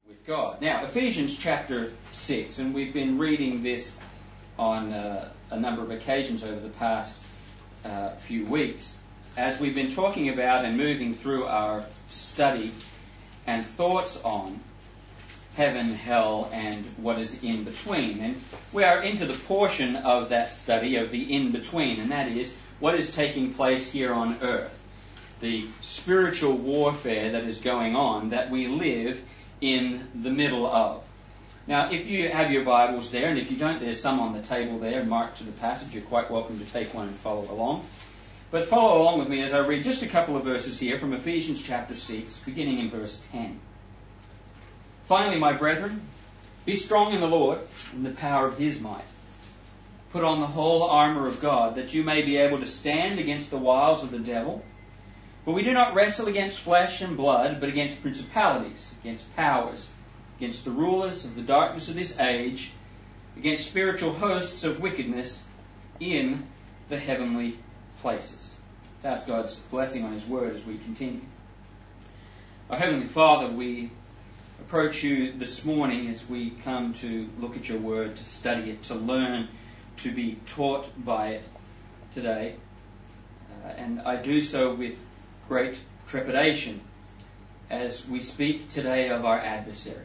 with God. Now, Ephesians chapter 6, and we've been reading this on a number of occasions over the past few weeks, as we've been talking about and moving through our study and thoughts on heaven, hell, and what is in between. And we are into the portion of that study of the in-between, and that is what is taking place here on earth. The spiritual warfare that is going on, that we live in the middle of. Now, if you have your Bibles there, and if you don't, there's some on the table there marked to the passage. You're quite welcome to take one and follow along. But follow along with me as I read just a couple of verses here from Ephesians chapter 6, beginning in verse 10. Finally, my brethren, be strong in the Lord and the power of His might. Put on the whole armour of God, that you may be able to stand against the wiles of the devil. For we do not wrestle against flesh and blood, but against principalities, against powers, against the rulers of the darkness of this age, against spiritual hosts of wickedness in the heavenly places. Let's ask God's blessing on His word as we continue. Our Heavenly Father, we approach you this morning as we come to look at your word, to study it, to learn, to be taught by it today. And I do so with great trepidation as we speak today of our adversary.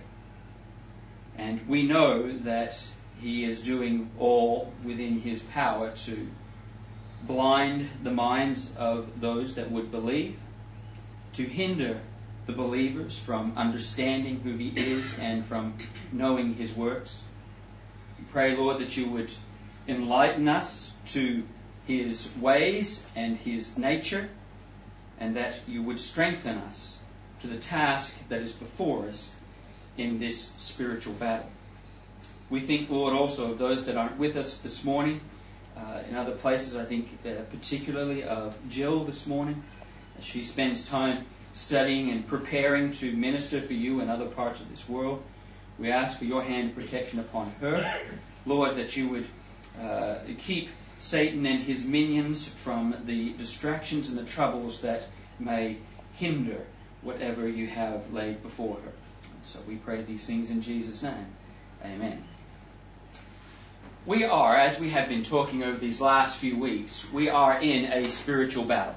And we know that he is doing all within his power to blind the minds of those that would believe, to hinder the believers from understanding who he is and from knowing his works. We pray, Lord, that you would enlighten us to his ways and his nature, and that you would strengthen us to the task that is before us in this spiritual battle. We think, Lord, also of those that aren't with us this morning. In other places, I think particularly of Jill this morning, as she spends time studying and preparing to minister for you in other parts of this world. We ask for your hand of protection upon her. Lord, that you would keep Satan and his minions from the distractions and the troubles that may hinder whatever you have laid before her. So we pray these things in Jesus' name. Amen. We are, as we have been talking over these last few weeks, we are in a spiritual battle.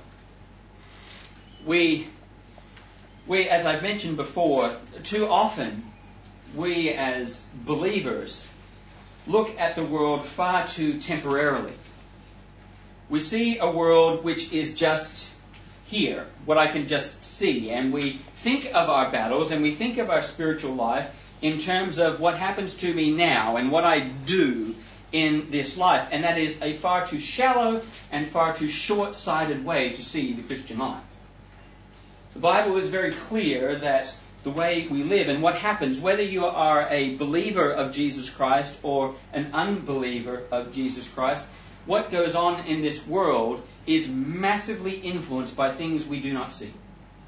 We, as I've mentioned before, too often we as believers look at the world far too temporarily. We see a world which is just here, what I can just see, and we think of our battles and we think of our spiritual life in terms of what happens to me now and what I do in this life, and that is a far too shallow and far too short-sighted way to see the Christian life. The Bible is very clear that the way we live and what happens, whether you are a believer of Jesus Christ or an unbeliever of Jesus Christ, what goes on in this world is massively influenced by things we do not see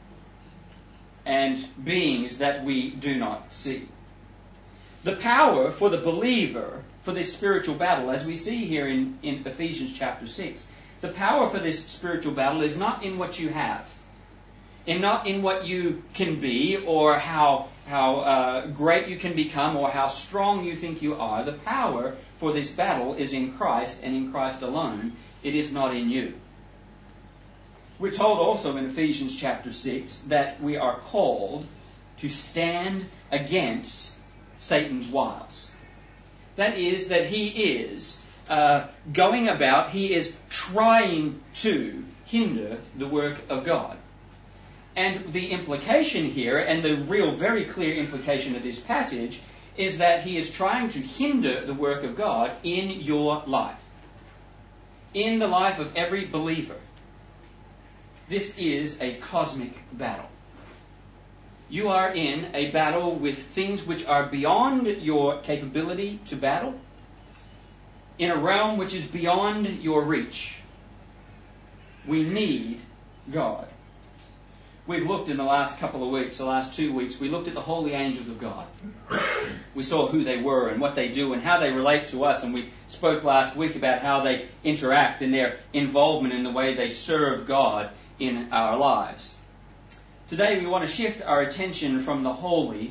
and beings that we do not see. The power for the believer for this spiritual battle, as we see here in Ephesians chapter 6, the power for this spiritual battle is not in what you have, and not in what you can be or how great you can become or how strong you think you are. The power for this battle is in Christ and in Christ alone. It is not in you. We're told also in Ephesians chapter 6 that we are called to stand against Satan's wiles. That is, that he is going about, he is trying to hinder the work of God. And the implication here, and the real very clear implication of this passage, is that he is trying to hinder the work of God in your life. In the life of every believer. This is a cosmic battle. You are in a battle with things which are beyond your capability to battle, in a realm which is beyond your reach. We need God. We've looked in the last couple of weeks, the last 2 weeks, we looked at the holy angels of God. We saw who they were and what they do and how they relate to us. And we spoke last week about how they interact and their involvement in the way they serve God in our lives. Today we want to shift our attention from the holy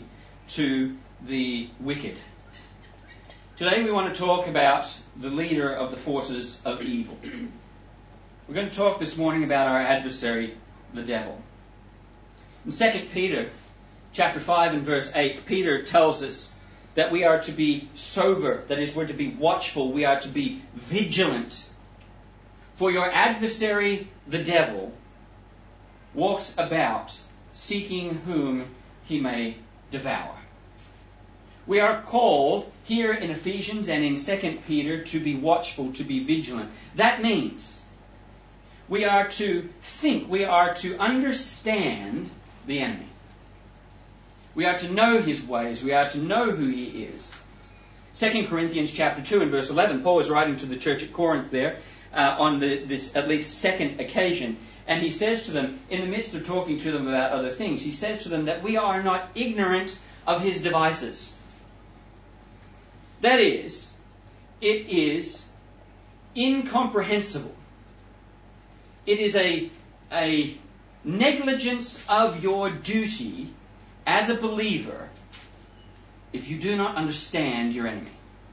to the wicked. Today we want to talk about the leader of the forces of evil. We're going to talk this morning about our adversary, the devil. In 2 Peter chapter 5 and verse 8, Peter tells us that we are to be sober, that is, we're to be watchful, we are to be vigilant. For your adversary, the devil, walks about seeking whom he may devour. We are called here in Ephesians and in 2 Peter to be watchful, to be vigilant. That means we are to think, we are to understand the enemy. We are to know his ways, we are to know who he is. 2 Corinthians chapter 2 and verse 11, Paul is writing to the church at Corinth there on this at least second occasion. And he says to them, in the midst of talking to them about other things, he says to them that we are not ignorant of his devices. That is, it is incomprehensible. It is a negligence of your duty as a believer if you do not understand your enemy.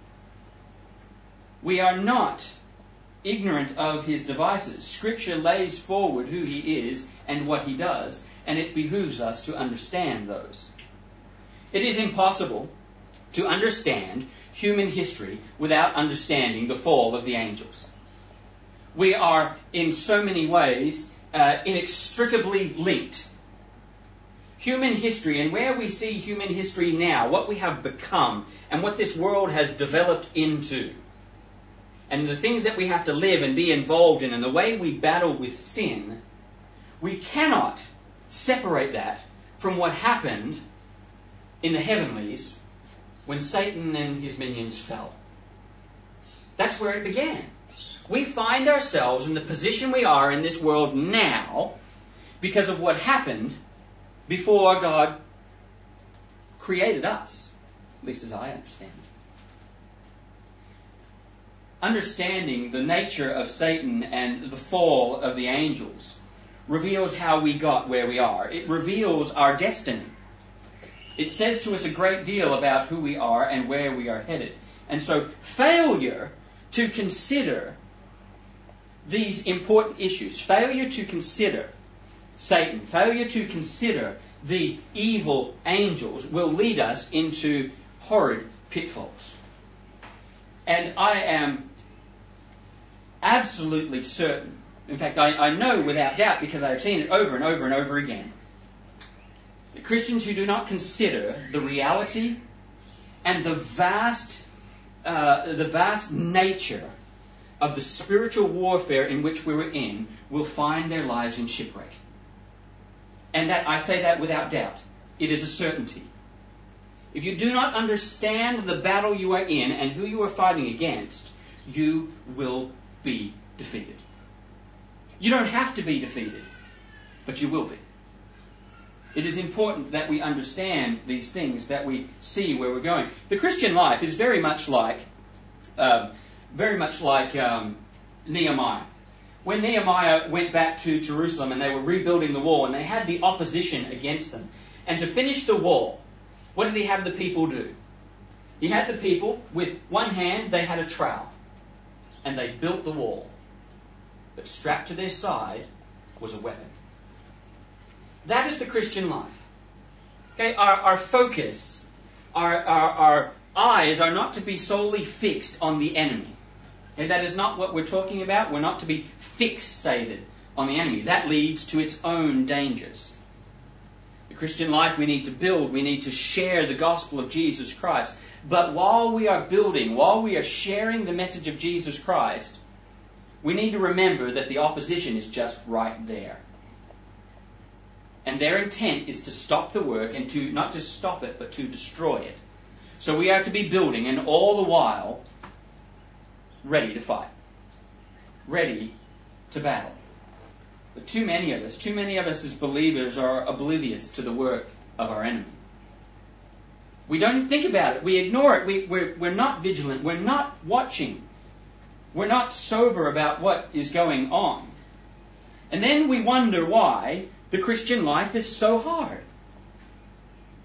We are not ignorant of his devices. Scripture lays forward who he is and what he does, and it behooves us to understand those. It is impossible to understand human history without understanding the fall of the angels. We are, in so many ways, inextricably linked. Human history, and where we see human history now, what we have become, and what this world has developed into, and the things that we have to live and be involved in, and the way we battle with sin, we cannot separate that from what happened in the heavenlies when Satan and his minions fell. That's where it began. We find ourselves in the position we are in this world now because of what happened before God created us, at least as I understand it. Understanding the nature of Satan and the fall of the angels reveals how we got where we are. It reveals our destiny. It says to us a great deal about who we are and where we are headed. And so failure to consider these important issues, failure to consider Satan, failure to consider the evil angels will lead us into horrid pitfalls. And I am absolutely certain, in fact I know without doubt because I have seen it over and over and over again, that Christians who do not consider the reality and the vast nature of the spiritual warfare in which we were in will find their lives in shipwreck. And that I say that without doubt. It is a certainty. If you do not understand the battle you are in and who you are fighting against, you will be defeated. You don't have to be defeated, but you will be. It is important that we understand these things, that we see where we're going. The Christian life is very much like Nehemiah. When Nehemiah went back to Jerusalem and they were rebuilding the wall and they had the opposition against them, and to finish the wall, what did he have the people do? He had the people, with one hand they had a trowel, and they built the wall. But strapped to their side was a weapon. That is the Christian life. Okay, our focus, our eyes are not to be solely fixed on the enemy. Okay, that is not what we're talking about. We're not to be fixated on the enemy. That leads to its own dangers. The Christian life we need to build, we need to share the gospel of Jesus Christ. But while we are building, while we are sharing the message of Jesus Christ, we need to remember that the opposition is just right there. And their intent is to stop the work and to not just stop it, but to destroy it. So we are to be building, and all the while ready to fight, ready to battle. But too many of us as believers are oblivious to the work of our enemy. We don't think about it. We ignore it. We're not vigilant. We're not watching. We're not sober about what is going on. And then we wonder why the Christian life is so hard.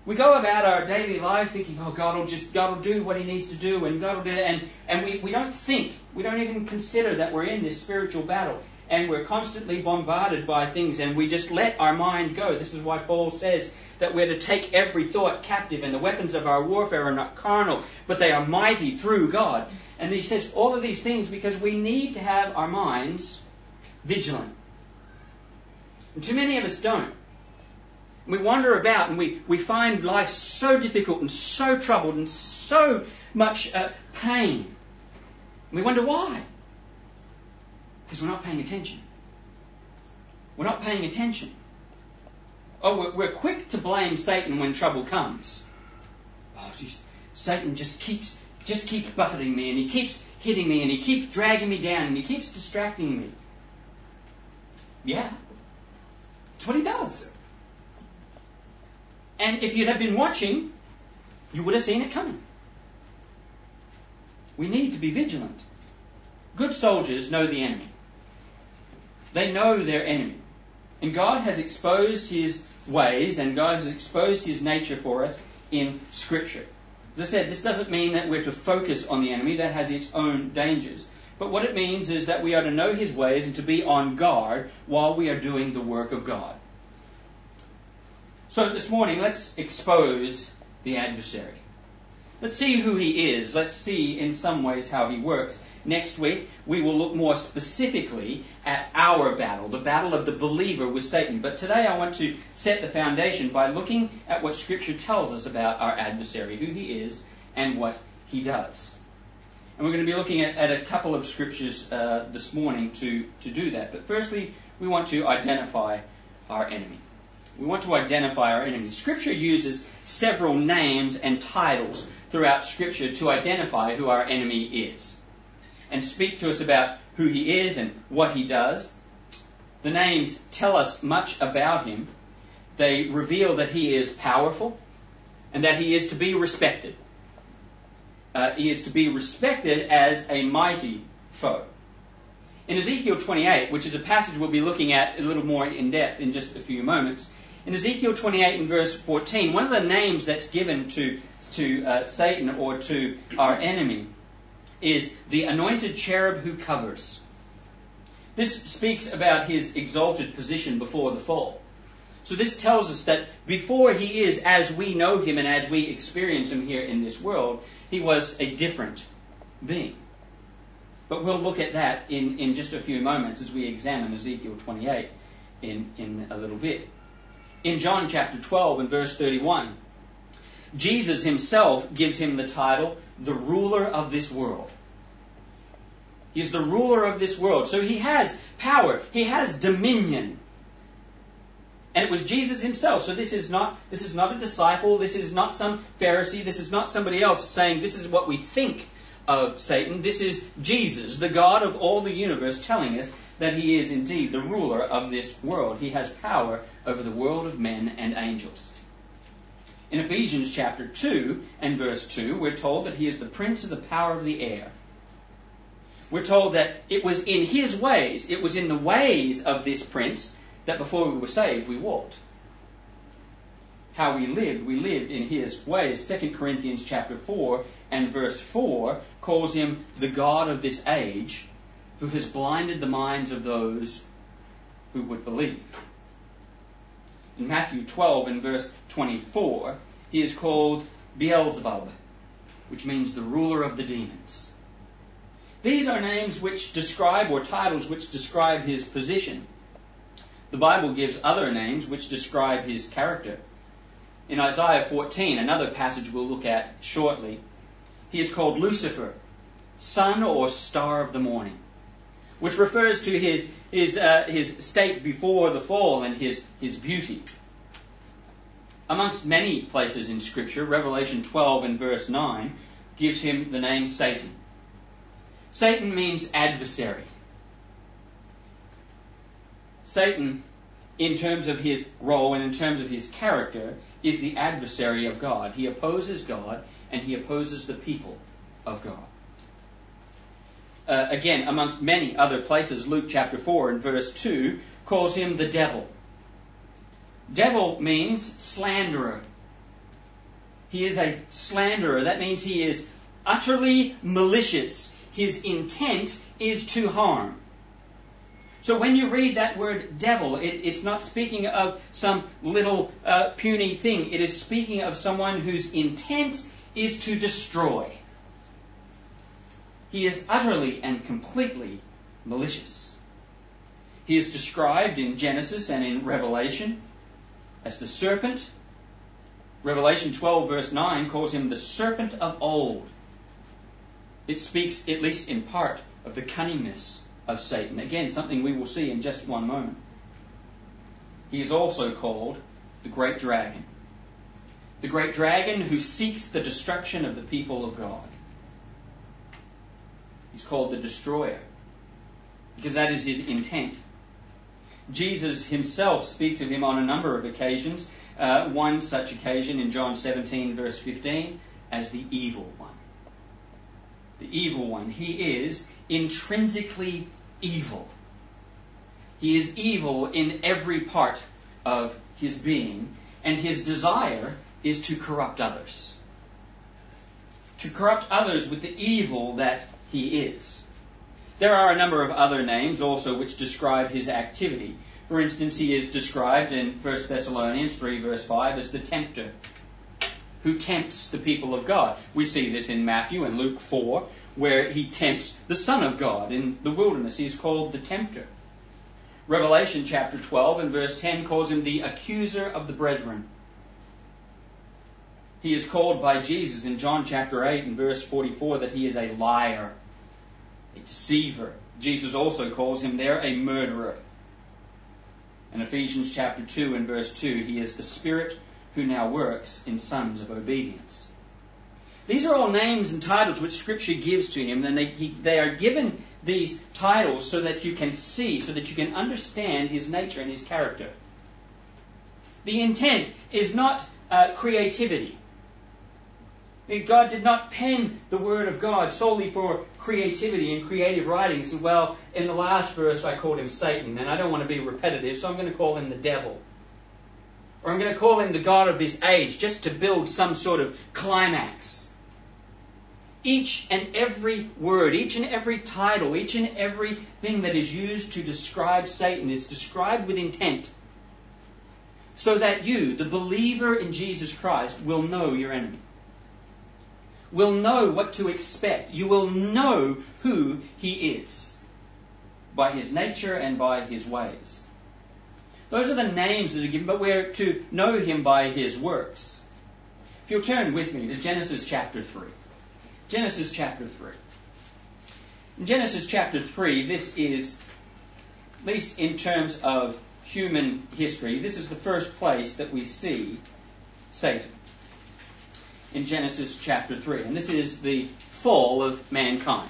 We go about our daily life thinking, oh, God will do what He needs to do, and God will do it. And we don't think, we don't even consider that we're in this spiritual battle. And we're constantly bombarded by things, and we just let our mind go. This is why Paul says that we're to take every thought captive, and the weapons of our warfare are not carnal, but they are mighty through God. And he says all of these things because we need to have our minds vigilant. And too many of us don't. We wander about and we find life so difficult and so troubled and so much pain. And we wonder why. Because we're not paying attention. We're not paying attention. Oh, we're quick to blame Satan when trouble comes. Oh, Satan just keeps buffeting me, and he keeps hitting me, and he keeps dragging me down, and he keeps distracting me. Yeah, that's what he does. And if you'd have been watching, you would have seen it coming. We need to be vigilant. Good soldiers know the enemy. They know their enemy. And God has exposed His ways, and God has exposed His nature for us in Scripture. As I said, this doesn't mean that we're to focus on the enemy. That has its own dangers. But what it means is that we are to know his ways and to be on guard while we are doing the work of God. So this morning, let's expose the adversary. Let's see who he is. Let's see in some ways how he works. Next week, we will look more specifically at our battle, the battle of the believer with Satan. But today I want to set the foundation by looking at what Scripture tells us about our adversary, who he is and what he does. And we're going to be looking at a couple of Scriptures this morning to do that. But firstly, we want to identify our enemy. We want to identify our enemy. Scripture uses several names and titles throughout Scripture to identify who our enemy is and speak to us about who he is and what he does. The names tell us much about him. They reveal that he is powerful and that he is to be respected. He is to be respected as a mighty foe. In Ezekiel 28, which is a passage we'll be looking at a little more in depth in just a few moments, in Ezekiel 28 and verse 14, one of the names that's given to Satan or to our enemy is the anointed cherub who covers. This speaks about his exalted position before the fall. So this tells us that before he is as we know him and as we experience him here in this world, he was a different being. But we'll look at that in just a few moments as we examine Ezekiel 28 in a little bit. In John chapter 12 and verse 31, Jesus himself gives him the title, the ruler of this world. He's the ruler of this world. So he has power. He has dominion. And it was Jesus himself. So this is not a disciple. This is not some Pharisee. This is not somebody else saying this is what we think of Satan. This is Jesus, the God of all the universe, telling us that he is indeed the ruler of this world. He has power over the world of men and angels. In Ephesians chapter 2 and verse 2, we're told that he is the prince of the power of the air. We're told that it was in his ways, it was in the ways of this prince that before we were saved, we walked. How we lived in his ways. 2 Corinthians chapter 4 and verse 4 calls him the God of this age, who has blinded the minds of those who would believe. In Matthew 12 and verse 24, he is called Beelzebub, which means the ruler of the demons. These are names which describe, or titles which describe his position. The Bible gives other names which describe his character. In Isaiah 14, another passage we'll look at shortly, he is called Lucifer, sun or star of the morning, which refers to his state before the fall and his beauty. Amongst many places in Scripture, Revelation 12 and verse 9 gives him the name Satan. Satan means adversary. Satan, in terms of his role and in terms of his character, is the adversary of God. He opposes God and he opposes the people of God. Again, amongst many other places, Luke chapter 4 and verse 2 calls him the devil. Devil means slanderer. He is a slanderer. That means he is utterly malicious. His intent is to harm. So when you read that word devil, it's not speaking of some little puny thing. It is speaking of someone whose intent is to destroy. He is utterly and completely malicious. He is described in Genesis and in Revelation as the serpent. Revelation 12 verse 9 calls him the serpent of old. It speaks, at least in part, of the cunningness of Satan. Again, something we will see in just one moment. He is also called the great dragon. The great dragon who seeks the destruction of the people of God. He's called the destroyer, because that is his intent. Jesus himself speaks of him on a number of occasions. One such occasion in John 17 verse 15 as the evil one. The evil one. He is intrinsically evil. He is evil in every part of his being, and his desire is to corrupt others. To corrupt others with the evil that he is. There are a number of other names also which describe his activity. For instance, he is described in 1 Thessalonians 3 verse 5 as the tempter, who tempts the people of God. We see this in Matthew and Luke 4, where he tempts the Son of God in the wilderness. He is called the tempter. Revelation chapter 12 and verse 10 calls him the accuser of the brethren. He is called by Jesus in John chapter 8 and verse 44 that he is a liar, a deceiver. Jesus also calls him there a murderer. In Ephesians chapter 2 and verse 2, he is the Spirit who now works in sons of obedience. These are all names and titles which Scripture gives to him, and they are given these titles so that you can see, so that you can understand his nature and his character. The intent is not creativity. God did not pen the Word of God solely for creativity and creative writing. So, well, in the last verse I called him Satan, and I don't want to be repetitive, so I'm going to call him the devil. Or I'm going to call him the God of this age, just to build some sort of climax. Each and every word, each and every title, each and everything that is used to describe Satan is described with intent, so that you, the believer in Jesus Christ, will know your enemy. Will know what to expect. You will know who he is by his nature and by his ways. Those are the names that are given, but we're to know him by his works. If you'll turn with me to Genesis chapter 3. Genesis chapter 3. In Genesis chapter 3, this is, at least in terms of human history, this is the first place that we see Satan. In Genesis chapter 3. And this is the fall of mankind,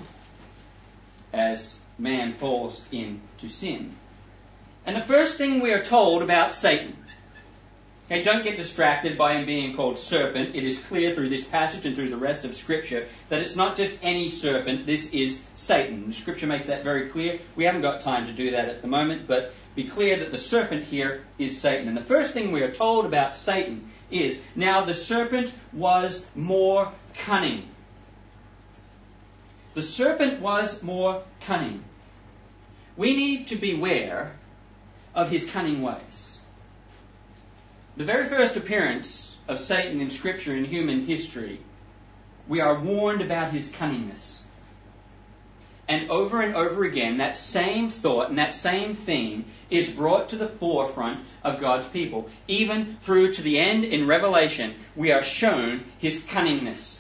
as man falls into sin. And the first thing we are told about Satan, okay, don't get distracted by him being called serpent. It is clear through this passage and through the rest of Scripture that it's not just any serpent, this is Satan. Scripture makes that very clear. We haven't got time to do that at the moment, but be clear that the serpent here is Satan. And the first thing we are told about Satan is, now the serpent was more cunning. The serpent was more cunning. We need to beware of his cunning ways. The very first appearance of Satan in Scripture in human history, we are warned about his cunningness. And over again, that same thought and that same theme is brought to the forefront of God's people. Even through to the end in Revelation, we are shown his cunningness.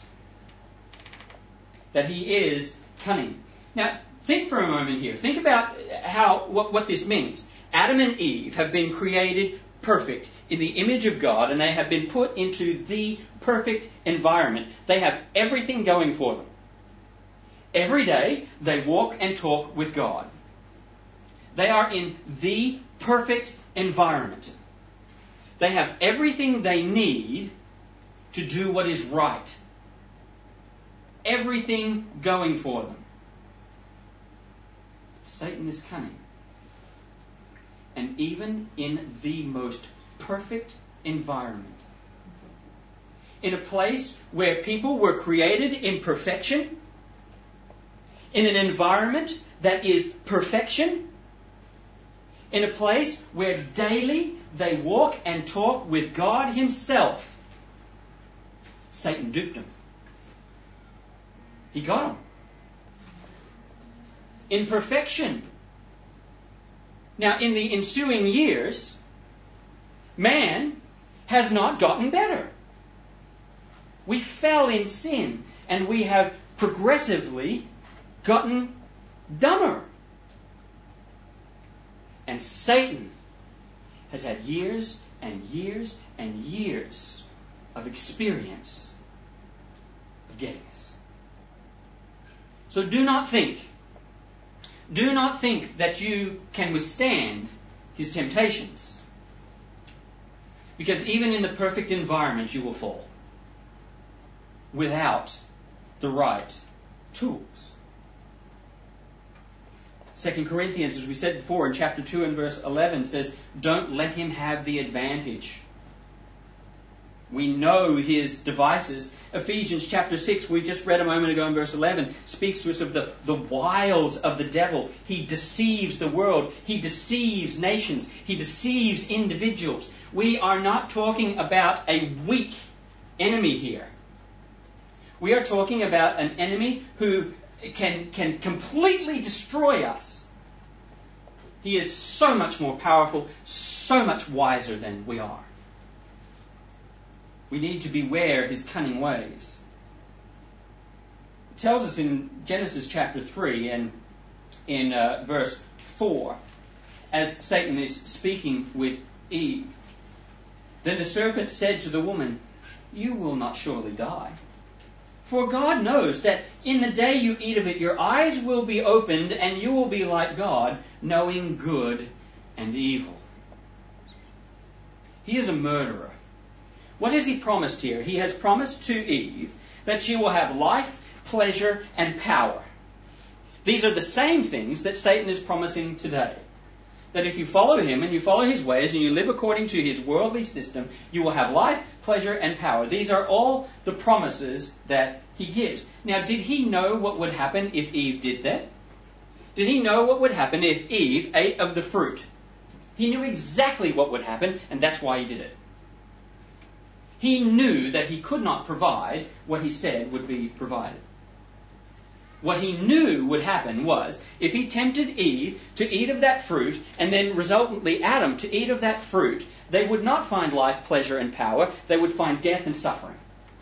That he is cunning. Now, think for a moment here. Think about what this means. Adam and Eve have been created perfect in the image of God, and they have been put into the perfect environment. They have everything going for them. Every day, they walk and talk with God. They are in the perfect environment. They have everything they need to do what is right. Everything going for them. Satan is cunning. And even in the most perfect environment, in a place where people were created in perfection, in an environment that is perfection, in a place where daily they walk and talk with God Himself. Satan duped them. He got them. In perfection. Now, in the ensuing years, man has not gotten better. We fell in sin, and we have progressively gotten dumber. And Satan has had years and years and years of experience of getting us. So do not think that you can withstand his temptations. Because even in the perfect environment you will fall without the right tools. 2 Corinthians, as we said before in chapter 2 and verse 11, says, don't let him have the advantage. We know his devices. Ephesians chapter 6, we just read a moment ago in verse 11, speaks to us of the wiles of the devil. He deceives the world. He deceives nations. He deceives individuals. We are not talking about a weak enemy here. We are talking about an enemy who can completely destroy us. He is so much more powerful, so much wiser than we are. We need to beware his cunning ways. It tells us in Genesis chapter 3 and in verse 4, as Satan is speaking with Eve, then the serpent said to the woman, you will not surely die. For God knows that in the day you eat of it, your eyes will be opened and you will be like God, knowing good and evil. He is a murderer. What has he promised here? He has promised to Eve that she will have life, pleasure, and power. These are the same things that Satan is promising today. That if you follow him and you follow his ways and you live according to his worldly system, you will have life, pleasure, and power. These are all the promises that he gives. Now, did he know what would happen if Eve did that? Did he know what would happen if Eve ate of the fruit? He knew exactly what would happen, and that's why he did it. He knew that he could not provide what he said would be provided. What he knew would happen was, if he tempted Eve to eat of that fruit, and then resultantly Adam to eat of that fruit, they would not find life, pleasure, and power. They would find death and suffering.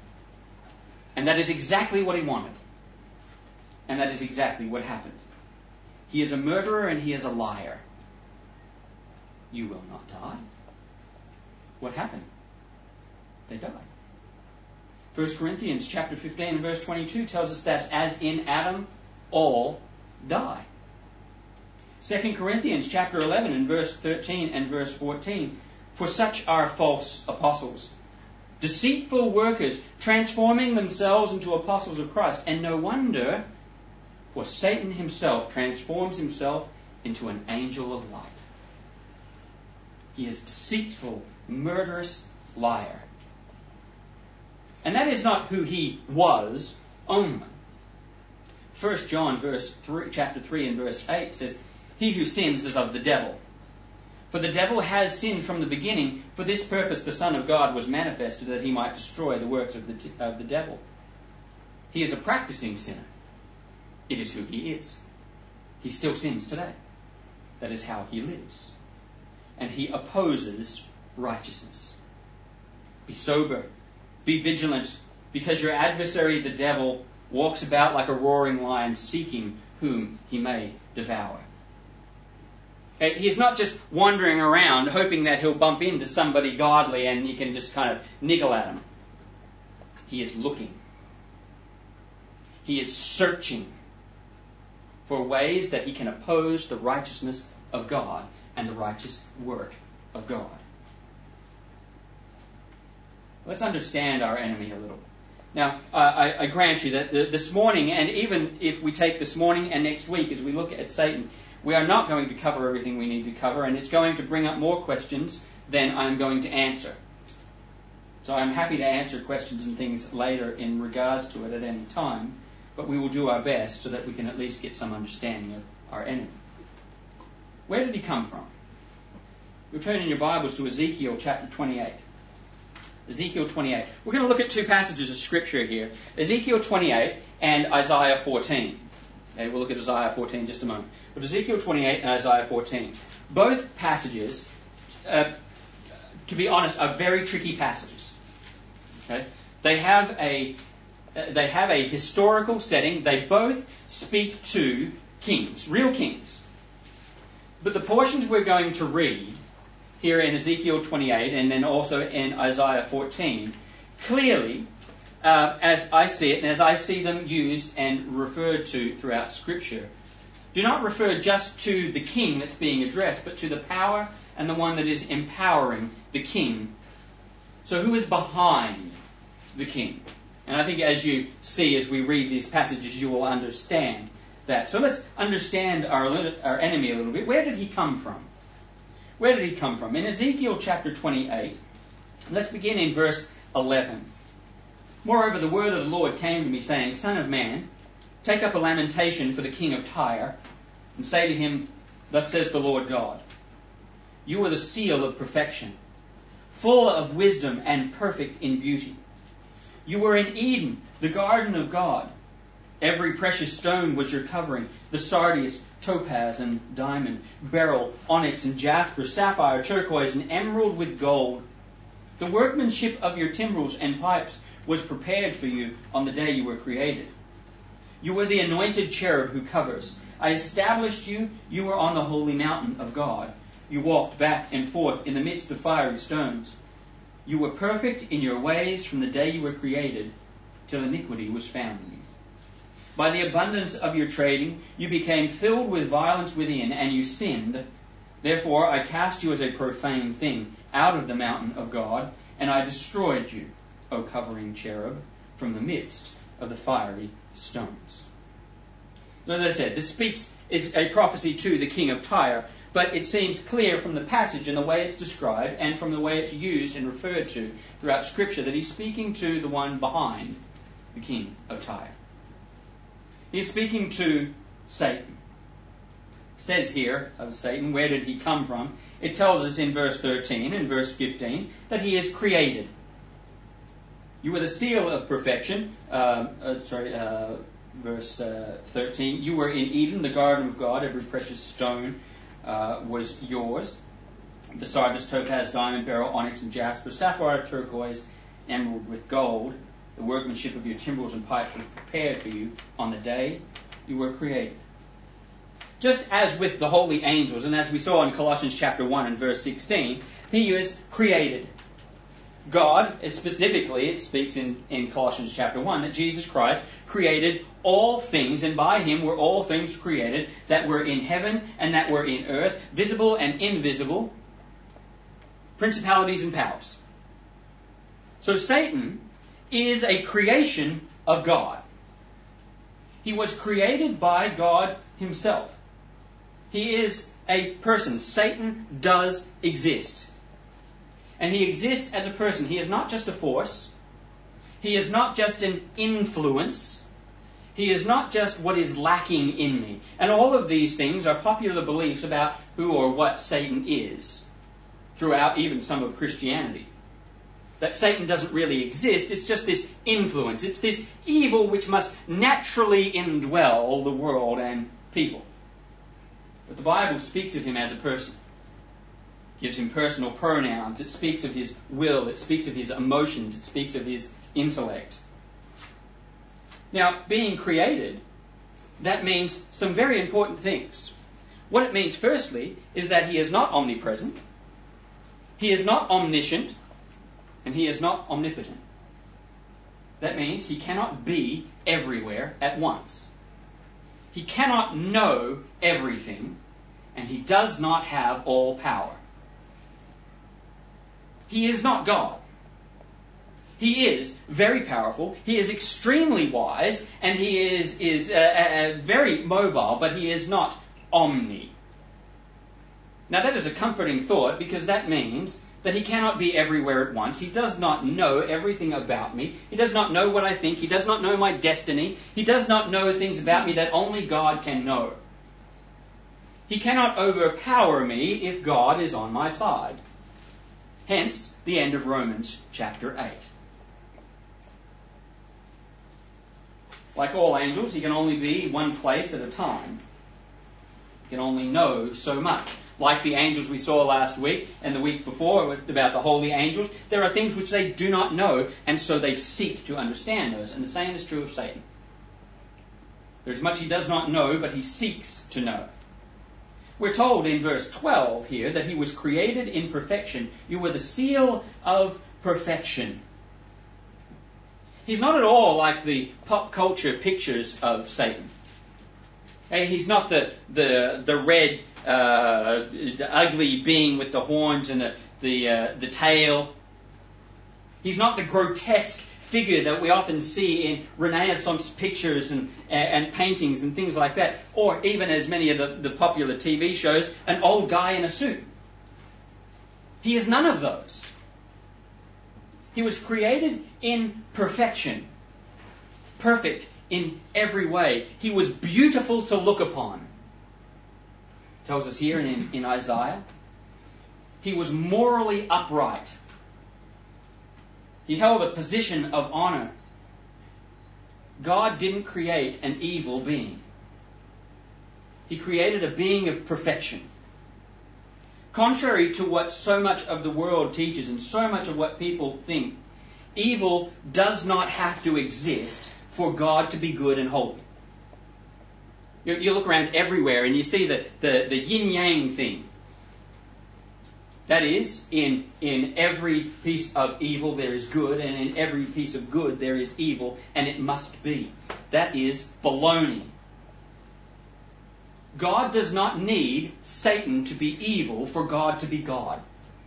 And that is exactly what he wanted. And that is exactly what happened. He is a murderer and he is a liar. You will not die. What happened? They died. 1 Corinthians chapter 15 and verse 22 tells us that as in Adam, all die. 2 Corinthians chapter 11 and verse 13 and verse 14, for such are false apostles, deceitful workers, transforming themselves into apostles of Christ. And no wonder, for Satan himself transforms himself into an angel of light. He is deceitful, murderous liar. And that is not who he was only. 1 John chapter 3 and verse 8 says, he who sins is of the devil. For the devil has sinned from the beginning. For this purpose the Son of God was manifested, that he might destroy the works of the devil. He is a practicing sinner. It is who he is. He still sins today. That is how he lives. And he opposes righteousness. Be sober. Be vigilant, because your adversary, the devil, walks about like a roaring lion, seeking whom he may devour. He's not just wandering around hoping that he'll bump into somebody godly and he can just kind of niggle at him. He is looking. He is searching for ways that he can oppose the righteousness of God and the righteous work of God. Let's understand our enemy a little. Now, I grant you that this morning, and even if we take this morning and next week as we look at Satan, we are not going to cover everything we need to cover, and it's going to bring up more questions than I'm going to answer. So I'm happy to answer questions and things later in regards to it at any time, but we will do our best so that we can at least get some understanding of our enemy. Where did he come from? You'll turn in your Bibles to Ezekiel chapter 28. Ezekiel 28. We're going to look at two passages of Scripture here. Ezekiel 28 and Isaiah 14. Okay, we'll look at Isaiah 14 in just a moment. But Ezekiel 28 and Isaiah 14. Both passages, to be honest, are very tricky passages. Okay? They have a historical setting. They both speak to kings, real kings. But the portions we're going to read here in Ezekiel 28 and then also in Isaiah 14, clearly, as I see it and as I see them used and referred to throughout Scripture, do not refer just to the king that's being addressed, but to the power and the one that is empowering the king. So who is behind the king? And I think as you see, as we read these passages, you will understand that. So let's understand our enemy a little bit. Where did he come from? Where did he come from? In Ezekiel chapter 28, let's begin in verse 11. Moreover, the word of the Lord came to me, saying, Son of man, take up a lamentation for the king of Tyre, and say to him, Thus says the Lord God, You are the seal of perfection, full of wisdom and perfect in beauty. You were in Eden, the garden of God. Every precious stone was your covering, the sardius, topaz, and diamond, beryl, onyx, and jasper, sapphire, turquoise, and emerald with gold. The workmanship of your timbrels and pipes was prepared for you on the day you were created. You were the anointed cherub who covers. I established you. You were on the holy mountain of God. You walked back and forth in the midst of fiery stones. You were perfect in your ways from the day you were created till iniquity was found in you. By the abundance of your trading, you became filled with violence within, and you sinned. Therefore, I cast you as a profane thing out of the mountain of God, and I destroyed you, O covering cherub, from the midst of the fiery stones. As I said, this is a prophecy to the king of Tyre, but it seems clear from the passage and the way it's described and from the way it's used and referred to throughout Scripture that he's speaking to the one behind the king of Tyre. He's speaking to Satan. It says here of Satan, where did he come from? It tells us in verse 13 and verse 15 that he is created. You were the seal of perfection. Verse 13. You were in Eden, the garden of God. Every precious stone was yours. The sardius, topaz, diamond, beryl, onyx, and jasper, sapphire, turquoise, emerald with gold. The workmanship of your timbrels and pipes was prepared for you on the day you were created. Just as with the holy angels, and as we saw in Colossians chapter 1 and verse 16, he is created. God, specifically, it speaks in Colossians chapter 1, that Jesus Christ created all things, and by him were all things created that were in heaven and that were in earth, visible and invisible, principalities and powers. So Satan is a creation of God. He was created by God himself. He is a person. Satan does exist. And he exists as a person. He is not just a force. He is not just an influence. He is not just what is lacking in me. And all of these things are popular beliefs about who or what Satan is throughout even some of Christianity. That Satan doesn't really exist. It's just this influence. It's this evil which must naturally indwell the world and people. But the Bible speaks of him as a person. It gives him personal pronouns. It speaks of his will. It speaks of his emotions. It speaks of his intellect. Now, being created, that means some very important things. What it means, firstly, is that he is not omnipresent. He is not omniscient. And he is not omnipotent. That means he cannot be everywhere at once. He cannot know everything, and he does not have all power. He is not God. He is very powerful, he is extremely wise, and he is very mobile, but he is not omni. Now that is a comforting thought, because that means that he cannot be everywhere at once. He does not know everything about me. He does not know what I think. He does not know my destiny. He does not know things about me that only God can know. He cannot overpower me if God is on my side. Hence, the end of Romans chapter 8. Like all angels, he can only be one place at a time. He can only know so much. Like the angels we saw last week and the week before about the holy angels, there are things which they do not know, and so they seek to understand those. And the same is true of Satan. There's much he does not know, but he seeks to know. We're told in verse 12 here that he was created in perfection. You were the seal of perfection. He's not at all like the pop culture pictures of Satan. He's not the red, ugly being with the horns and the tail. He's not the grotesque figure that we often see in Renaissance pictures and paintings and things like that, or even as many of the popular TV shows, an old guy in a suit. He is none of those. He was created in perfection, perfect in every way. He was beautiful to look upon. It tells us here in Isaiah. He was morally upright. He held a position of honor. God didn't create an evil being. He created a being of perfection. Contrary to what so much of the world teaches and so much of what people think, evil does not have to exist for God to be good and holy. You look around everywhere and you see the yin-yang thing. That is, in every piece of evil there is good, and in every piece of good there is evil, and it must be. That is baloney. God does not need Satan to be evil for God to be God.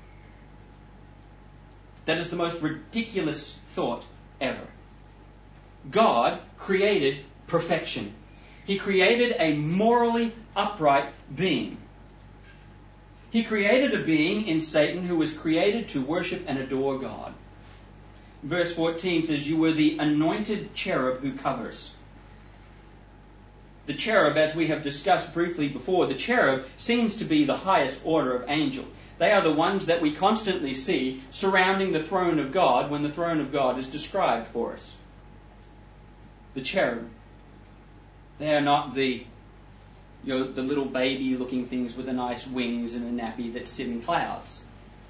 That is the most ridiculous thought ever. God created perfection. He created a morally upright being. He created a being in Satan who was created to worship and adore God. Verse 14 says, "You were the anointed cherub who covers." The cherub, as we have discussed briefly before, the cherub seems to be the highest order of angel. They are the ones that we constantly see surrounding the throne of God when the throne of God is described for us. The cherub. They are not the little baby-looking things with the nice wings and a nappy that sit in clouds.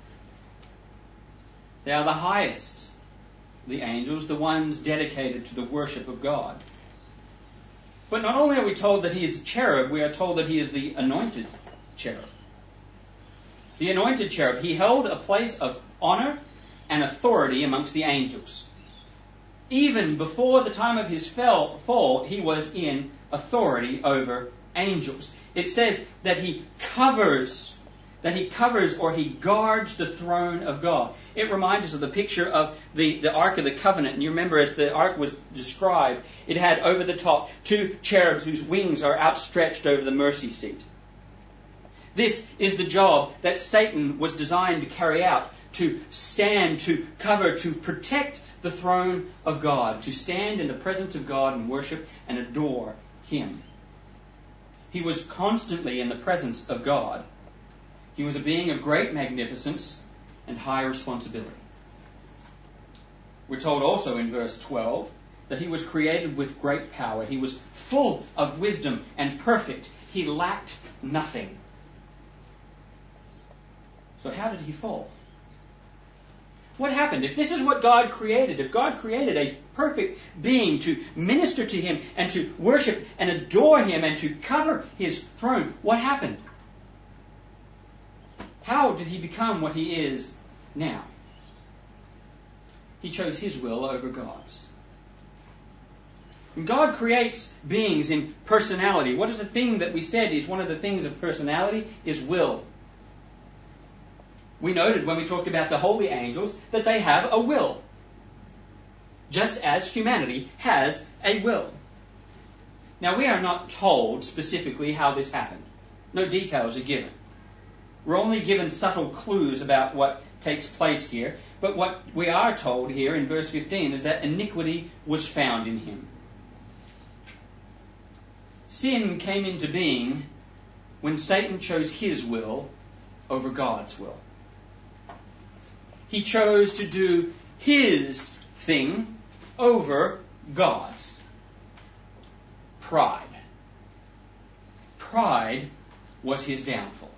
They are the highest, the angels, the ones dedicated to the worship of God. But not only are we told that he is a cherub, we are told that he is the anointed cherub. The anointed cherub, he held a place of honor and authority amongst the angels. Even before the time of his fall, he was in authority over angels. It says that he covers or he guards the throne of God. It reminds us of the picture of the Ark of the Covenant. And you remember as the Ark was described, it had over the top 2 cherubs whose wings are outstretched over the mercy seat. This is the job that Satan was designed to carry out, to stand, to cover, to protect the throne of God, to stand in the presence of God and worship and adore him. He was constantly in the presence of God. He was a being of great magnificence and high responsibility. We're told also in verse 12 that he was created with great power. He was full of wisdom and perfect. He lacked nothing. So how did he fall? What happened? If this is what God created, if God created a perfect being to minister to him and to worship and adore him and to cover his throne, what happened? How did he become what he is now? He chose his will over God's. When God creates beings in personality, what is the thing that we said is one of the things of personality? Is will. We noted when we talked about the holy angels that they have a will, just as humanity has a will. Now, we are not told specifically how this happened. No details are given. We're only given subtle clues about what takes place here. But what we are told here in verse 15 is that iniquity was found in him. Sin came into being when Satan chose his will over God's will. He chose to do his thing over God's. Pride. Pride was his downfall.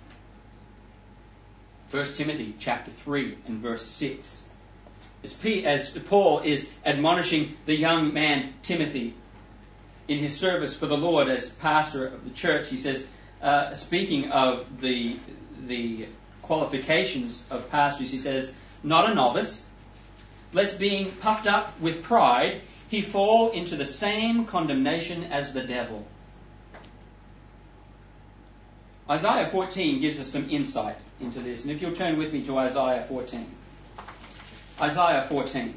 1 Timothy chapter 3 and verse 6. As Paul is admonishing the young man Timothy in his service for the Lord as pastor of the church, he says, speaking of the qualifications of pastors, he says, not a novice, lest being puffed up with pride, he fall into the same condemnation as the devil. Isaiah 14 gives us some insight into this. And if you'll turn with me to Isaiah 14. Isaiah 14.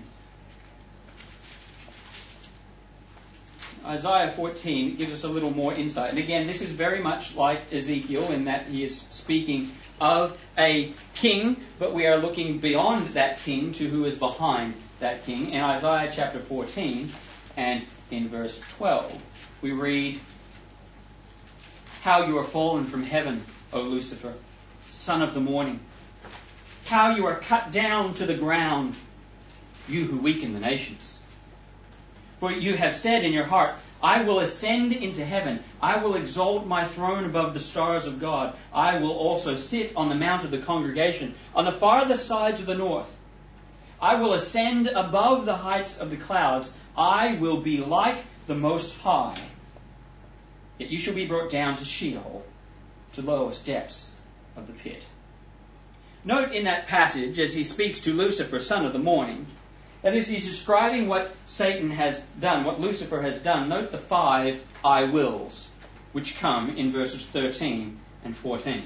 Isaiah 14 gives us a little more insight. And again, this is very much like Ezekiel in that he is speaking of a king, but we are looking beyond that king to who is behind that king. In Isaiah chapter 14 and in verse 12, we read, "How you are fallen from heaven, O Lucifer, son of the morning. How you are cut down to the ground, you who weaken the nations. For you have said in your heart, I will ascend into heaven. I will exalt my throne above the stars of God. I will also sit on the mount of the congregation, on the farthest sides of the north. I will ascend above the heights of the clouds. I will be like the Most High. Yet you shall be brought down to Sheol, to the lowest depths of the pit." Note in that passage, as he speaks to Lucifer, son of the morning, that is, he's describing what Satan has done, what Lucifer has done. Note the 5 I wills, which come in verses 13 and 14.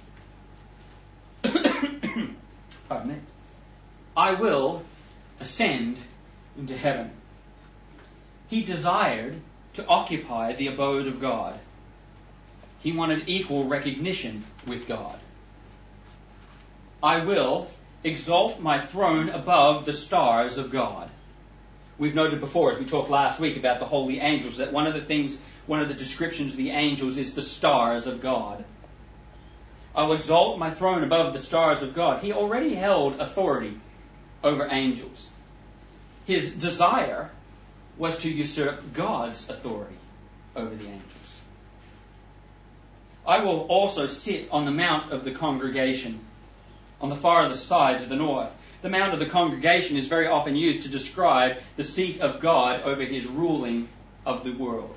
Pardon me. I will ascend into heaven. He desired to occupy the abode of God. He wanted equal recognition with God. I will exalt my throne above the stars of God. We've noted before, as we talked last week about the holy angels, that one of the descriptions of the angels is the stars of God. I'll exalt my throne above the stars of God. He already held authority over angels. His desire was to usurp God's authority over the angels. I will also sit on the mount of the congregation, on the farthest sides of the north. The mount of the congregation is very often used to describe the seat of God over his ruling of the world,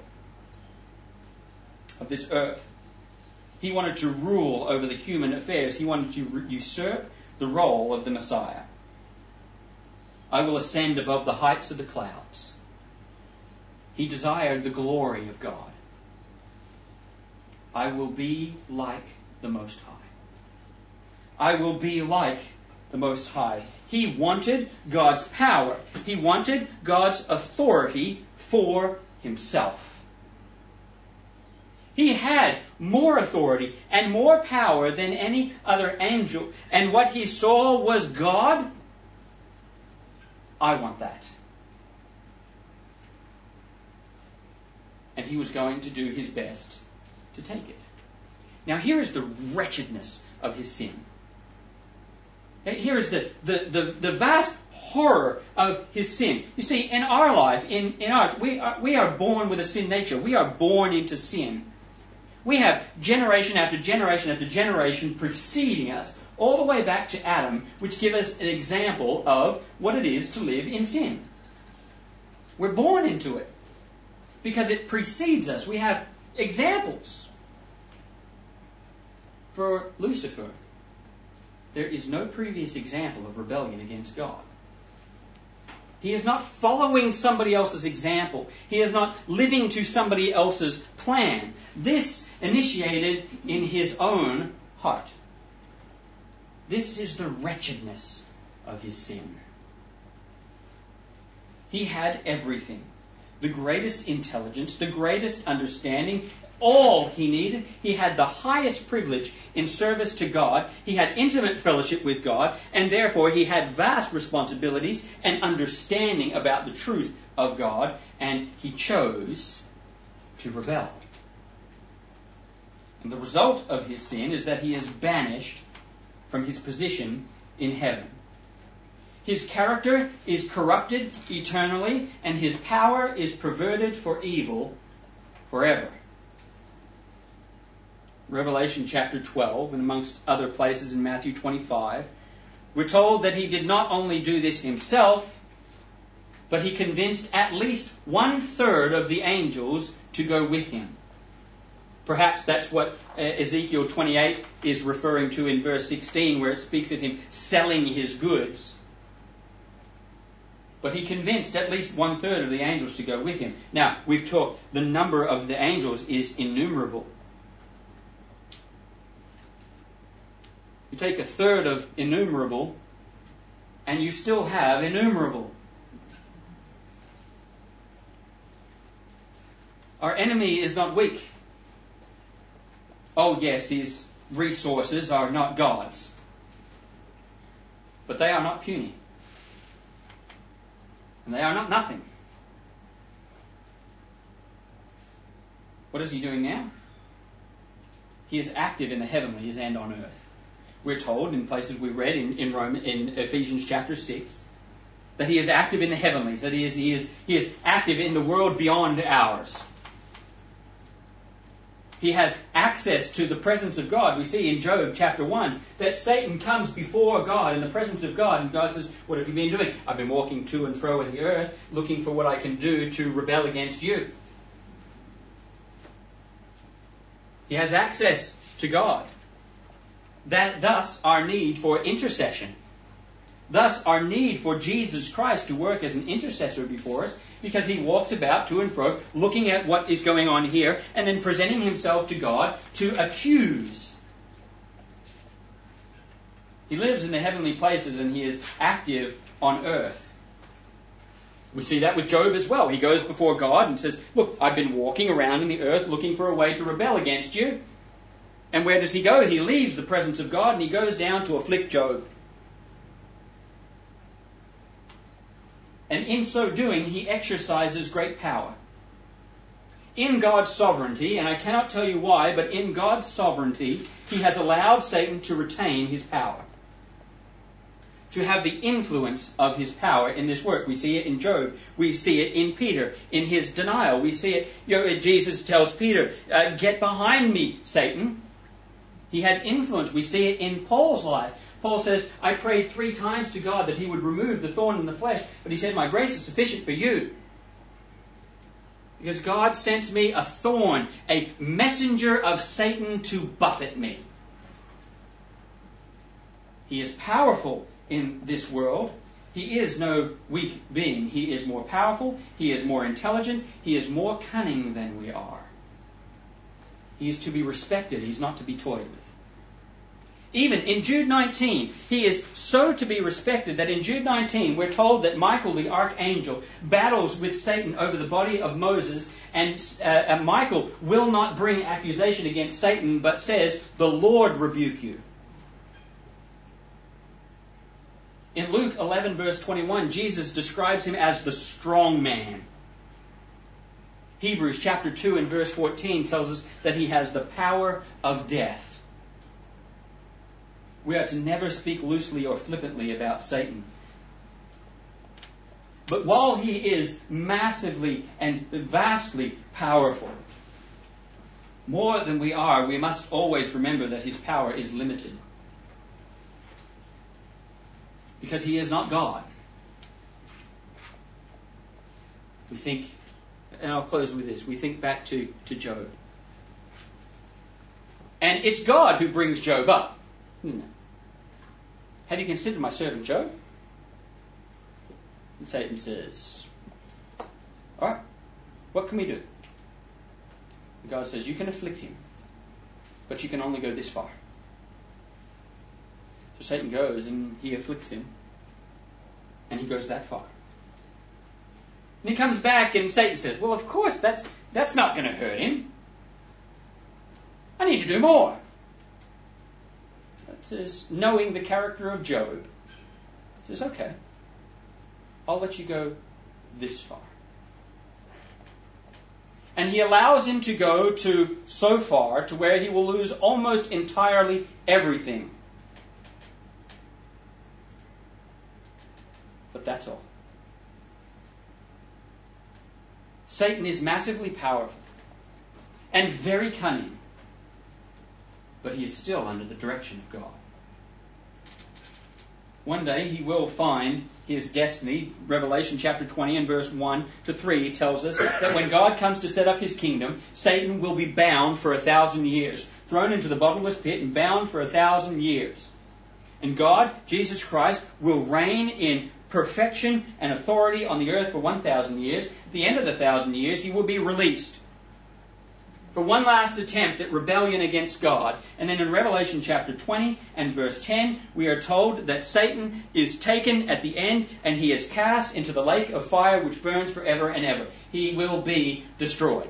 of this earth. He wanted to rule over the human affairs. He wanted to usurp the role of the Messiah. I will ascend above the heights of the clouds. He desired the glory of God. I will be like the Most High. I will be like the Most High. He wanted God's power. He wanted God's authority for himself. He had more authority and more power than any other angel. And what he saw was God. I want that. And he was going to do his best to take it. Now here is the wretchedness of his sin. Here is the vast horror of his sin. You see, in our life, in ours, we are born with a sin nature. We are born into sin. We have generation after generation after generation preceding us, all the way back to Adam, which give us an example of what it is to live in sin. We're born into it because it precedes us. We have examples. For Lucifer, there is no previous example of rebellion against God. He is not following somebody else's example. He is not living to somebody else's plan. This initiated in his own heart. This is the wretchedness of his sin. He had everything. The greatest intelligence, the greatest understanding, all he needed. He had the highest privilege in service to God. He had intimate fellowship with God, and therefore he had vast responsibilities and understanding about the truth of God, and he chose to rebel. And the result of his sin is that he is banished from his position in heaven. His character is corrupted eternally, and his power is perverted for evil forever. Revelation chapter 12, and amongst other places in Matthew 25, we're told that he did not only do this himself, but he convinced at least 1/3 of the angels to go with him. Perhaps that's what Ezekiel 28 is referring to in verse 16, where it speaks of him selling his goods. But he convinced at least 1/3 of the angels to go with him. Now, we've talked, the number of the angels is innumerable. You take 1/3 of innumerable, and you still have innumerable. Our enemy is not weak. Oh yes, his resources are not God's. But they are not puny. And they are not nothing. What is he doing now? He is active in the heavenlies and on earth. We're told in places we read in Ephesians chapter 6 that he is active in the heavenlies, that he is active in the world beyond ours. He has access to the presence of God. We see in Job chapter 1 that Satan comes before God in the presence of God, and God says, "What have you been doing?" "I've been walking to and fro in the earth, looking for what I can do to rebel against you." He has access to God. Thus our need for intercession. Thus our need for Jesus Christ to work as an intercessor before us, because he walks about to and fro, looking at what is going on here, and then presenting himself to God to accuse. He lives in the heavenly places, and he is active on earth. We see that with Job as well. He goes before God and says, "Look, I've been walking around in the earth looking for a way to rebel against you." And where does he go? He leaves the presence of God and he goes down to afflict Job. And in so doing, he exercises great power. In God's sovereignty, and I cannot tell you why, but in God's sovereignty, he has allowed Satan to retain his power, to have the influence of his power in this work. We see it in Job. We see it in Peter, in his denial. We see it, Jesus tells Peter, "Get behind me, Satan." He has influence. We see it in Paul's life. Paul says, "I prayed 3 times to God that he would remove the thorn in the flesh, but he said, 'My grace is sufficient for you.' Because God sent me a thorn, a messenger of Satan to buffet me." He is powerful in this world. He is no weak being. He is more powerful. He is more intelligent. He is more cunning than we are. He is to be respected. He's not to be toyed with. Even in Jude 19, he is so to be respected that in Jude 19 we're told that Michael the archangel battles with Satan over the body of Moses, and Michael will not bring accusation against Satan but says, "The Lord rebuke you." In Luke 11 verse 21, Jesus describes him as the strong man. Hebrews chapter 2 and verse 14 tells us that he has the power of death. We are to never speak loosely or flippantly about Satan. But while he is massively and vastly powerful, more than we are, we must always remember that his power is limited. Because he is not God. We think, and I'll close with this, we think back to Job. And it's God who brings Job up. "Have you considered my servant Job?" And Satan says, "All right, what can we do?" And God says, "You can afflict him, but you can only go this far." So Satan goes and he afflicts him, and he goes that far. And he comes back and Satan says, "Well, of course, that's not going to hurt him." I need to do more. It says, knowing the character of Job, it says, okay, I'll let you go this far. And he allows him to go to so far to where he will lose almost entirely everything. But that's all. Satan is massively powerful and very cunning, but he is still under the direction of God. One day he will find his destiny. Revelation chapter 20 and verse 1 to 3 tells us that when God comes to set up his kingdom, Satan will be bound for 1,000 years, thrown into the bottomless pit and bound for 1,000 years. And God, Jesus Christ, will reign in perfection and authority on the earth for 1,000 years. At the end of the 1,000 years, he will be released for one last attempt at rebellion against God. And then in Revelation chapter 20 and verse 10, we are told that Satan is taken at the end and he is cast into the lake of fire which burns forever and ever. He will be destroyed.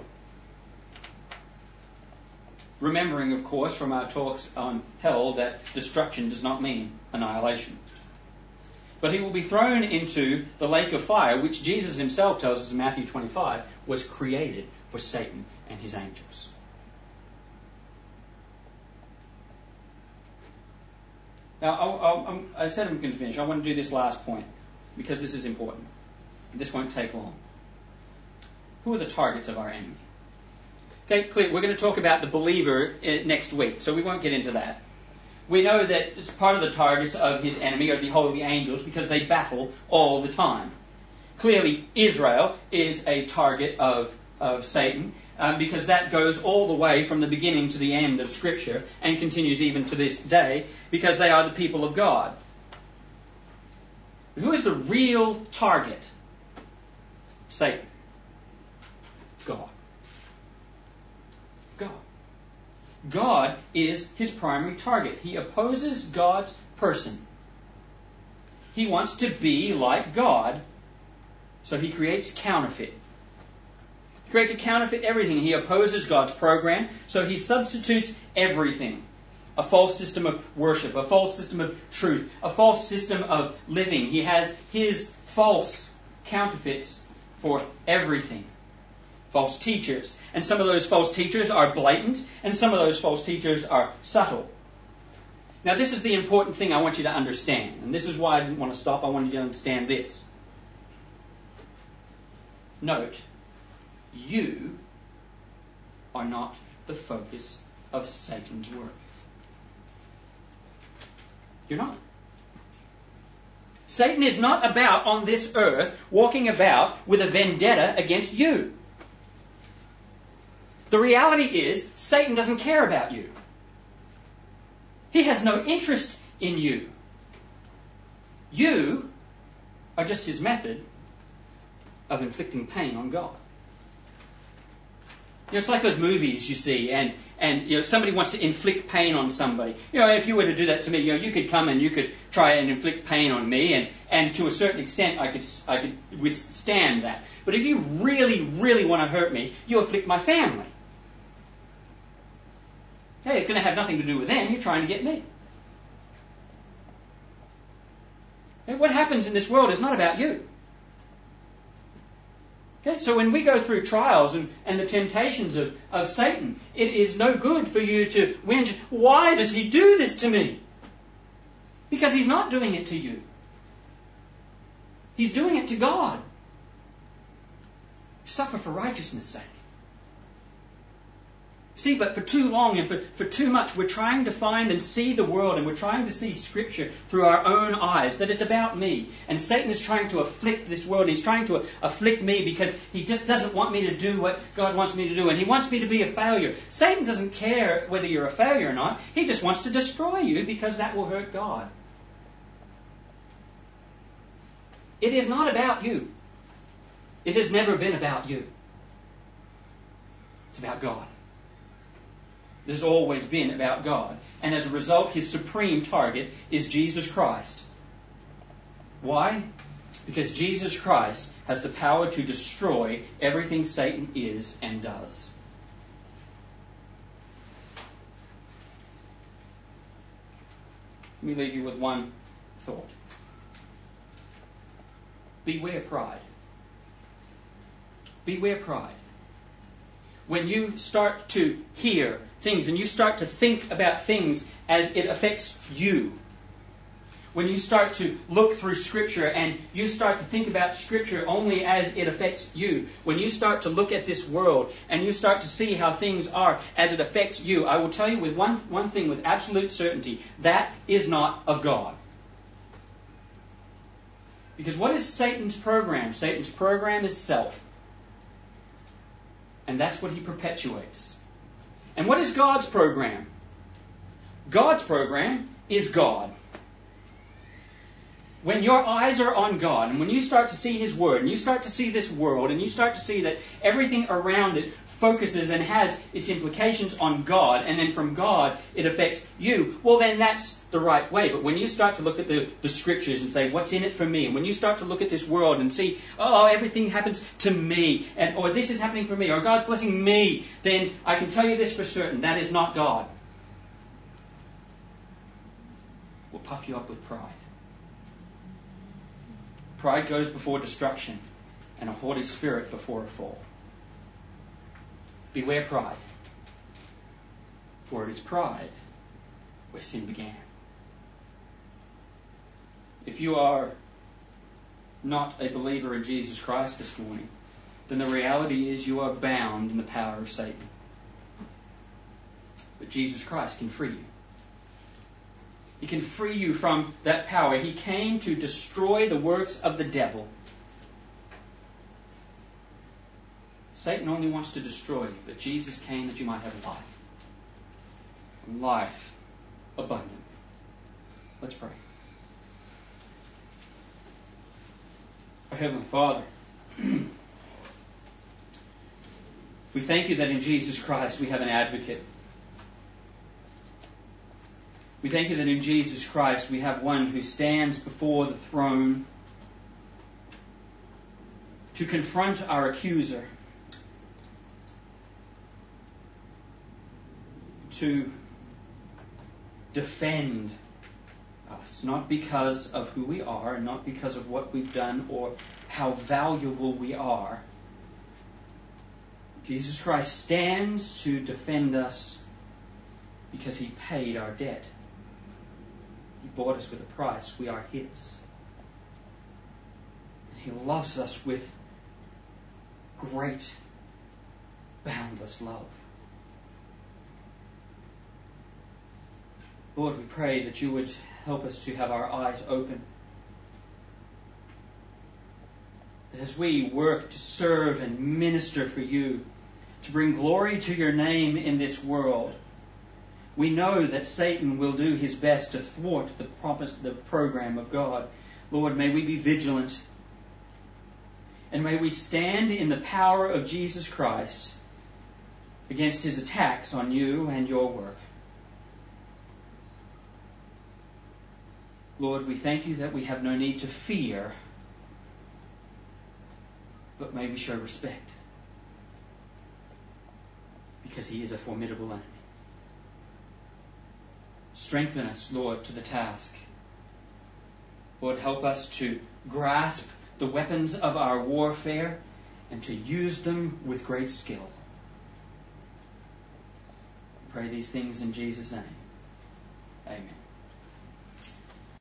Remembering, of course, from our talks on hell that destruction does not mean annihilation. But he will be thrown into the lake of fire, which Jesus himself tells us in Matthew 25 was created for Satan and his angels. Now, I said I'm going to finish. I want to do this last point because this is important. This won't take long. Who are the targets of our enemy? Okay, clear. We're going to talk about the believer next week, so we won't get into that. We know that it's part of the targets of his enemy are the holy angels because they battle all the time. Clearly, Israel is a target of Satan because that goes all the way from the beginning to the end of Scripture and continues even to this day because they are the people of God. Who is the real target? Satan. God. God. God is his primary target. He opposes God's person. He wants to be like God, so he creates counterfeit. He creates a counterfeit everything. He opposes God's program, so he substitutes everything. A false system of worship, a false system of truth, a false system of living. He has his false counterfeits for everything. False teachers. And some of those false teachers are blatant, and some of those false teachers are subtle. Now, this is the important thing I want you to understand, and this is why I didn't want to stop. I wanted you to understand this. Note, you are not the focus of Satan's work. You're not. Satan is not about on this earth walking about with a vendetta against you. The reality is, Satan doesn't care about you. He has no interest in you. You are just his method of inflicting pain on God. It's like those movies you see, and somebody wants to inflict pain on somebody. If you were to do that to me, you could come and you could try and inflict pain on me, and to a certain extent I could withstand that. But if you really, really want to hurt me, you afflict my family. Hey, it's going to have nothing to do with them. You're trying to get me. What happens in this world is not about you. Okay, so when we go through trials and the temptations of Satan, it is no good for you to whinge, why does he do this to me? Because he's not doing it to you. He's doing it to God. Suffer for righteousness' sake. See, but for too long and for too much, we're trying to find and see the world, and we're trying to see Scripture through our own eyes, that it's about me. And Satan is trying to afflict this world. He's trying to afflict me because he just doesn't want me to do what God wants me to do, and he wants me to be a failure. Satan doesn't care whether you're a failure or not. He just wants to destroy you because that will hurt God. It is not about you. It has never been about you. It's about God. It has always been about God. And as a result, his supreme target is Jesus Christ. Why? Because Jesus Christ has the power to destroy everything Satan is and does. Let me leave you with one thought. Beware pride. Beware pride. When you start to hear things and you start to think about things as it affects you, when you start to look through Scripture and you start to think about Scripture only as it affects you, when you start to look at this world and you start to see how things are as it affects you, I will tell you with one thing with absolute certainty, that is not of God. Because what is Satan's program? Satan's program is self. And that's what he perpetuates. And what is God's program? God's program is God. When your eyes are on God, and when you start to see His Word, and you start to see this world, and you start to see that everything around it focuses and has its implications on God, and then from God it affects you, well then that's the right way. But when you start to look at the Scriptures and say, what's in it for me? And when you start to look at this world and see, oh, everything happens to me, or this is happening for me, or God's blessing me, then I can tell you this for certain, that is not God. Will puff you up with pride. Pride goes before destruction, and a haughty spirit before a fall. Beware pride, for it is pride where sin began. If you are not a believer in Jesus Christ this morning, then the reality is you are bound in the power of Satan. But Jesus Christ can free you. He can free you from that power. He came to destroy the works of the devil. Satan only wants to destroy you, but Jesus came that you might have life. And life abundant. Let's pray. Our Heavenly Father, we thank you that in Jesus Christ we have an advocate. We thank you that in Jesus Christ we have one who stands before the throne to confront our accuser, to defend us, not because of who we are, and not because of what we've done or how valuable we are. Jesus Christ stands to defend us because He paid our debt. He bought us with a price. We are His. And He loves us with great, boundless love. Lord, we pray that you would help us to have our eyes open. That as we work to serve and minister for you, to bring glory to your name in this world, we know that Satan will do his best to thwart the program of God. Lord, may we be vigilant. And may we stand in the power of Jesus Christ against his attacks on you and your work. Lord, we thank you that we have no need to fear, but may we show respect, because he is a formidable enemy. Strengthen us, Lord, to the task. Lord, help us to grasp the weapons of our warfare and to use them with great skill. I pray these things in Jesus' name. Amen.